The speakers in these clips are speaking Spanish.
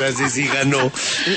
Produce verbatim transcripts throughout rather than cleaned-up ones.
frase sí ganó.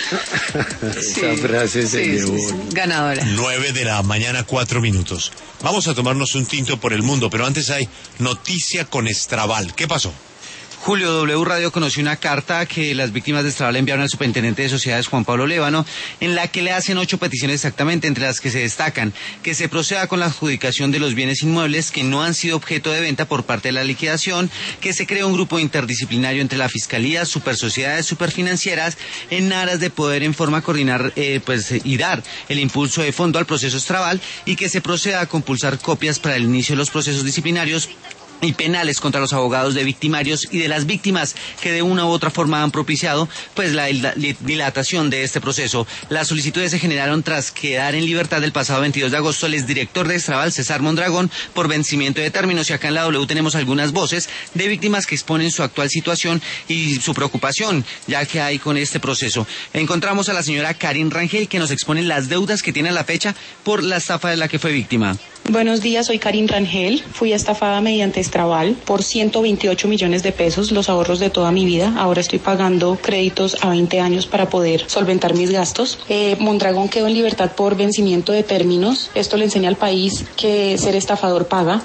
Sí, Esa frase se sí, llevó. sí, sí. Ganadora. nueve de la mañana, cuatro minutos. Vamos a tomarnos un tinto por el mundo, pero antes hay noticia con Estraval. ¿Qué pasó? Julio, W Radio conoció una carta que las víctimas de Estraval enviaron al superintendente de sociedades, Juan Pablo Lévano, en la que le hacen ocho peticiones exactamente, entre las que se destacan que se proceda con la adjudicación de los bienes inmuebles que no han sido objeto de venta por parte de la liquidación, que se cree un grupo interdisciplinario entre la Fiscalía, supersociedades, superfinancieras, en aras de poder en forma coordinar eh, pues, y dar el impulso de fondo al proceso Estraval, y que se proceda a compulsar copias para el inicio de los procesos disciplinarios y penales contra los abogados de victimarios y de las víctimas que de una u otra forma han propiciado pues la dilatación de este proceso. Las solicitudes se generaron tras quedar en libertad el pasado veintidós de agosto el exdirector de Estraval, César Mondragón, por vencimiento de términos, y acá en la W tenemos algunas voces de víctimas que exponen su actual situación y su preocupación ya que hay con este proceso. Encontramos a la señora Karin Rangel, que nos expone las deudas que tiene a la fecha por la estafa de la que fue víctima. Buenos días, soy Karin Rangel. Fui estafada mediante Estraval por ciento veintiocho millones de pesos, los ahorros de toda mi vida. Ahora estoy pagando créditos a veinte años para poder solventar mis gastos. Eh, Mondragón quedó en libertad por vencimiento de términos. Esto le enseña al país que ser estafador paga.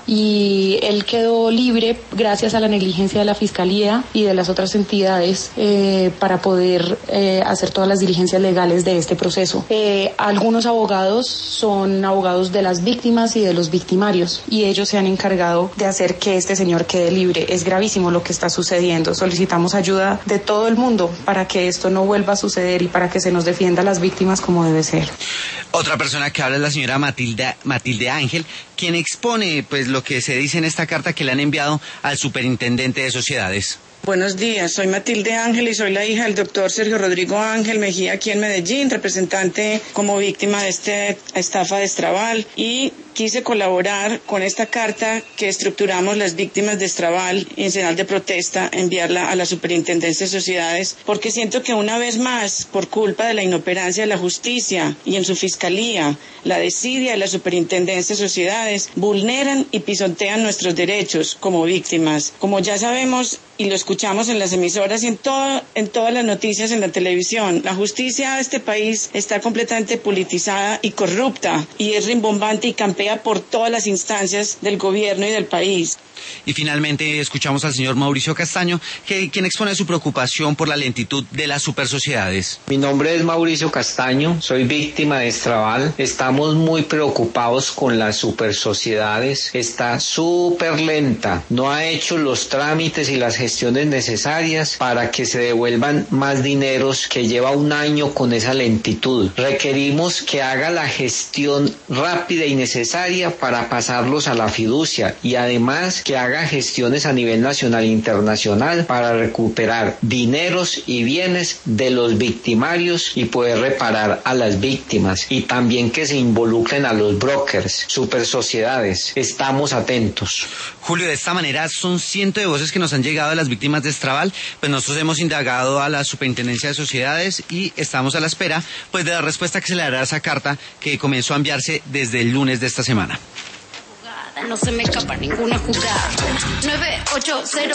Y él quedó libre gracias a la negligencia de la Fiscalía y de las otras entidades eh, para poder eh, hacer todas las diligencias legales de este proceso. Eh, algunos abogados son abogados de las víctimas y de de los victimarios, y ellos se han encargado de hacer que este señor quede libre. Es gravísimo lo que está sucediendo. Solicitamos ayuda de todo el mundo para que esto no vuelva a suceder y para que se nos defienda a las víctimas como debe ser. Otra persona que habla es la señora Matilde, Matilde Ángel, quien expone pues lo que se dice en esta carta que le han enviado al superintendente de sociedades. Buenos días, soy Matilde Ángel y soy la hija del doctor Sergio Rodrigo Ángel Mejía aquí en Medellín, representante como víctima de esta estafa de Estraval, y quise colaborar con esta carta que estructuramos las víctimas de Estraval y en señal de protesta enviarla a la Superintendencia de Sociedades, porque siento que una vez más, por culpa de la inoperancia de la justicia y en su fiscalía, la desidia de la Superintendencia de Sociedades, vulneran y pisotean nuestros derechos como víctimas. Como ya sabemos y lo escuchamos en las emisoras y en todo, en todas las noticias en la televisión, la justicia de este país está completamente politizada y corrupta, y es rimbombante y campea por todas las instancias del gobierno y del país. Y finalmente escuchamos al señor Mauricio Castaño, que, quien expone su preocupación por la lentitud de las supersociedades. Mi nombre es Mauricio Castaño, soy víctima de Estraval. Estamos muy preocupados con las supersociedades. Está súper lenta, no ha hecho los trámites y las gestiones necesarias para que se devuelvan más dineros, que lleva un año con esa lentitud. Requerimos que haga la gestión rápida y necesaria para pasarlos a la fiducia, y además que haga gestiones a nivel nacional e internacional para recuperar dineros y bienes de los victimarios y poder reparar a las víctimas, y también que se involucren a los brokers, supersociedades. Estamos atentos. Julio, de esta manera son cientos de voces que nos han llegado de las víctimas de Estraval. Pues nosotros hemos indagado a la Superintendencia de Sociedades y estamos a la espera pues de la respuesta que se le dará a esa carta que comenzó a enviarse desde el lunes de esta semana. No se me escapa ninguna jugada. nueve ocho cero